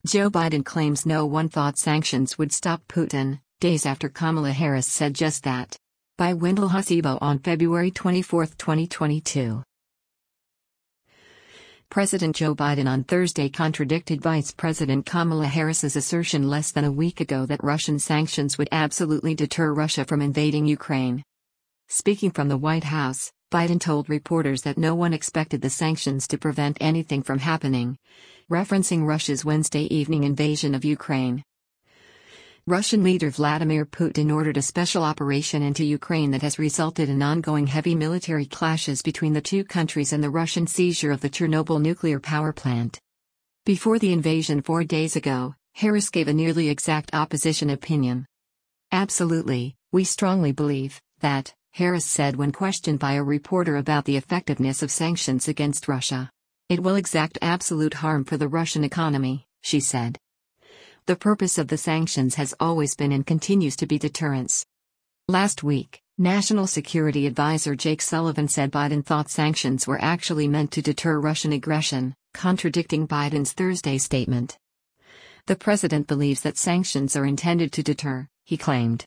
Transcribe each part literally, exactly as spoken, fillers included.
Joe Biden claims no one thought sanctions would stop Putin, days after Kamala Harris said just that. By Wendell Husibo on February twenty-fourth, twenty twenty-two. President Joe Biden on Thursday contradicted Vice President Kamala Harris's assertion less than a week ago that Russian sanctions would absolutely deter Russia from invading Ukraine. Speaking from the White House, Biden told reporters that no one expected the sanctions to prevent anything from happening, referencing Russia's Wednesday evening invasion of Ukraine. Russian leader Vladimir Putin ordered a special operation into Ukraine that has resulted in ongoing heavy military clashes between the two countries and the Russian seizure of the Chernobyl nuclear power plant. Before the invasion four days ago, Harris gave a nearly exact opposition opinion. Absolutely, we strongly believe that, Harris said when questioned by a reporter about the effectiveness of sanctions against Russia. It will exact absolute harm for the Russian economy, she said. The purpose of the sanctions has always been and continues to be deterrence. Last week, National Security Advisor Jake Sullivan said Biden thought sanctions were actually meant to deter Russian aggression, contradicting Biden's Thursday statement. The president believes that sanctions are intended to deter, he claimed.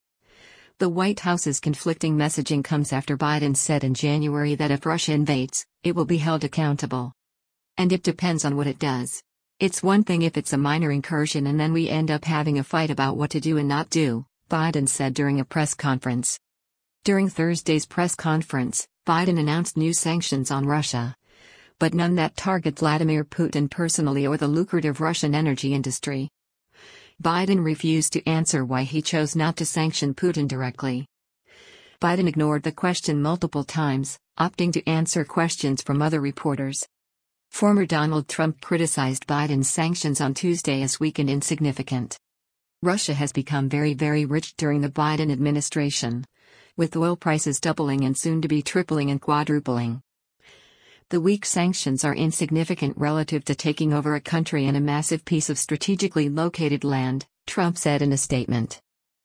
The White House's conflicting messaging comes after Biden said in January that if Russia invades, it will be held accountable. And it depends on what it does. It's one thing if it's a minor incursion and then we end up having a fight about what to do and not do, Biden said during a press conference. During Thursday's press conference, Biden announced new sanctions on Russia, but none that target Vladimir Putin personally or the lucrative Russian energy industry. Biden refused to answer why he chose not to sanction Putin directly. Biden ignored the question multiple times, opting to answer questions from other reporters. Former Donald Trump criticized Biden's sanctions on Tuesday as weak and insignificant. Russia has become very very rich during the Biden administration, with oil prices doubling and soon to be tripling and quadrupling. The weak sanctions are insignificant relative to taking over a country and a massive piece of strategically located land, Trump said in a statement.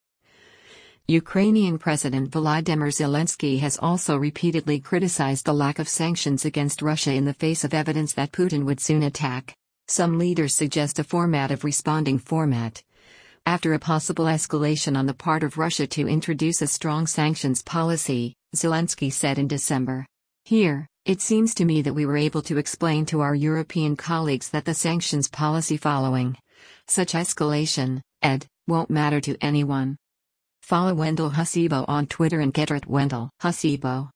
Ukrainian President Volodymyr Zelensky has also repeatedly criticized the lack of sanctions against Russia in the face of evidence that Putin would soon attack. Some leaders suggest a format of responding format. After a possible escalation on the part of Russia to introduce a strong sanctions policy, Zelensky said in December. Here, it seems to me that we were able to explain to our European colleagues that the sanctions policy following such escalation, ed, won't matter to anyone. Follow Wendell Husibo on Twitter and get at Wendell Husibo.